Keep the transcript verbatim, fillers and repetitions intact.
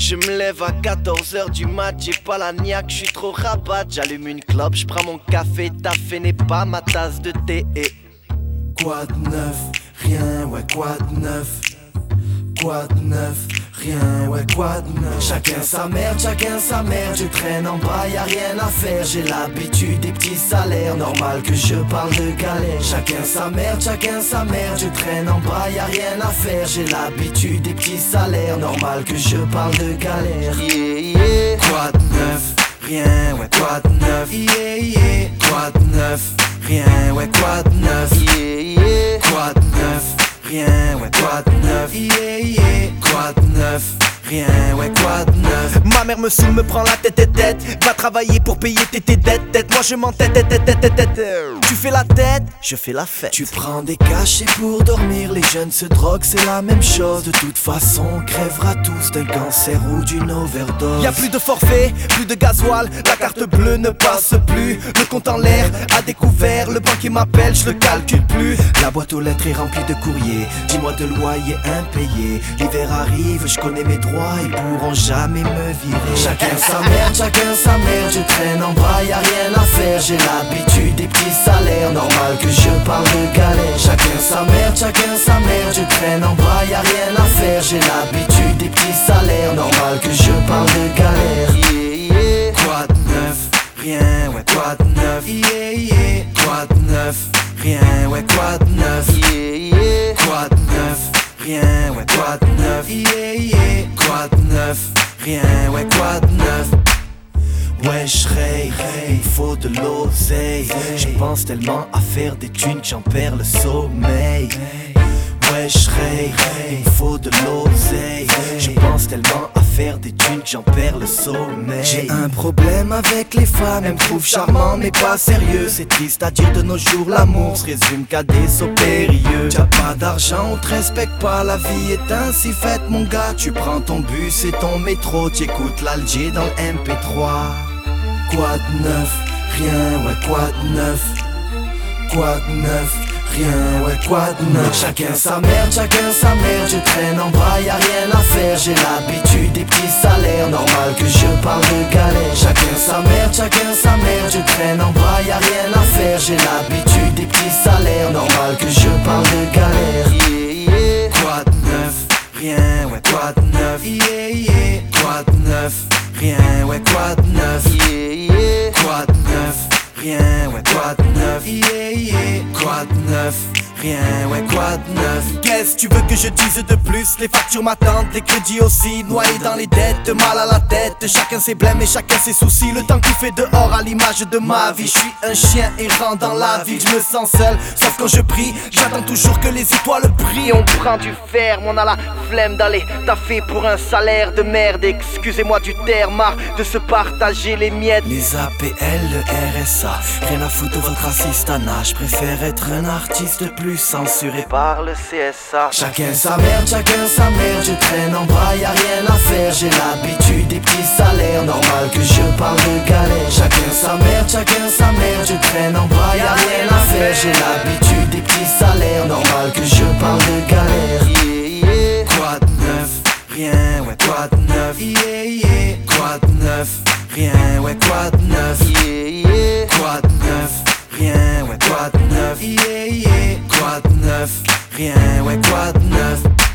Je me lève à quatorze heures du mat, j'ai pas la niaque, je suis trop rabat. J'allume une clope, je prends mon café, taffer n'est pas ma tasse de thé. Et quoi de neuf? Rien, ouais, quoi de neuf? Quoi de neuf? Rien, ouais, quoi de neuf? Chacun sa merde, chacun sa merde. Je traîne en bas, y'a rien à faire. J'ai l'habitude des petits salaires, normal que je parle de galère. Chacun sa merde, chacun sa merde. Je traîne en bas, y'a rien à faire. J'ai l'habitude des petits salaires, normal que je parle de galère. yeah, yeah. Quoi de neuf? Rien, ouais, quoi de neuf? Yeah, yeah. Quoi de neuf? Rien, ouais, quoi de neuf? Yeah, yeah. Quoi de neuf? Rien, ouais, quoi de neuf? Yeah, yeah. Quoi de neuf? Rien, ouais, quoi de neuf? Ma mère me saoule, me prend la tête et tête. Va travailler pour payer tes tes dettes, tête. Moi je m'entête, tête, tête, tête, tête, tête. Tu fais la tête, je fais la fête. Tu prends des cachets pour dormir, les jeunes se droguent, c'est la même chose. De toute façon, on crèvera tous d'un cancer ou d'une overdose. Y'a plus de forfait, plus de gasoil, la carte bleue ne passe plus. Le compte en l'air, à découvert, le banquier m'appelle, je le calcule plus. La boîte aux lettres est remplie de courriers, dix mois de loyer impayé. L'hiver arrive, je connais mes droits, ils pourront jamais me virer. Chacun sa merde, chacun sa merde. Je traîne en bas, y'a rien à faire. J'ai l'habitude des petits salaires, normal que je parle de galère. Chacun sa merde, chacun sa merde. Je traîne en bas, y'a rien à faire. J'ai l'habitude des petits salaires, normal que je parle de galère. Yeah, yeah. Quoi de neuf? Rien, ouais, quoi de neuf? Yeah, yeah. Quoi de neuf? Rien, ouais, quoi de neuf? Yeah, yeah. Quoi de neuf? Rien, ouais, quoi de neuf? Yeah, yeah. Quoi de neuf? Rien, ouais, quoi de neuf? Ouais, j'ray, il faut de l'oseille. Je pense tellement à faire des thunes que j'en perds le sommeil. Ouais, j'ray, il faut de l'oseille. Je pense tellement à faire des thunes que j'en perds le sommeil. J'ai un problème avec les femmes, elles me trouvent charmant mais pas sérieux. C'est triste à dire de nos jours, l'amour se résume qu'à des sauts périlleux. T'as pas d'argent, on te respecte pas, la vie est ainsi faite mon gars. Tu prends ton bus et ton métro, t'écoutes l'Alger dans le M P trois. Quoi de neuf? Rien, ouais, quoi de neuf? Quoi de neuf? Rien, ouais, quoi de neuf? Chacun sa merde, chacun sa merde. Je traîne en bas, y'a rien à faire. J'ai l'habitude des petits salaires, normal que je parle de galère. Chacun sa merde, chacun sa merde. Je traîne en bas, y'a rien à faire. J'ai l'habitude des petits salaires, normal que je parle de galère. Yeah, yeah. Quoi de neuf? Rien, ouais, quoi de neuf? Yeah, yeah. Quoi de neuf? Rien, ouais, quoi de neuf? Yeah, yeah. Quoi de neuf? Rien, ouais, quoi de neuf? Yeah, yeah. Quoi de neuf? Rien, ouais, quoi de neuf? Qu'est-ce que tu veux que je dise de plus? Les factures m'attendent, les crédits aussi. Noyé dans les dettes, mal à la tête. Chacun ses blèmes et chacun ses soucis. Le temps qui fait dehors à l'image de ma vie. Je suis un chien errant dans la ville. Je me sens seul, sauf quand je prie. J'attends toujours que les étoiles brillent. On prend du ferme, on a la flemme d'aller taffer pour un salaire de merde. Excusez-moi du terme, marre de se partager les miettes. Les A P L, le R S A, rien à foutre de votre assistanat. Je préfère être un artiste plus censuré Par le C S A. Chacun sa merde, chacun sa merde. Je traîne en bas, y'a rien à faire. J'ai l'habitude des petits salaires, normal que je parle de galère. Chacun sa merde, chacun sa merde. Je traîne en bas, y'a rien à faire. J'ai l'habitude des petits salaires, normal que je parle de galère. Yeah, yeah. Quoi de neuf? Rien, ouais, quoi de neuf? Yeah, yeah. Quoi de neuf? Rien, ouais, quoi de neuf? Yeah, yeah. Quoi de neuf? Rien, ouais, quoi de neuf? Yeah, yeah. Quoi de neuf? Rien, ouais, quoi de neuf?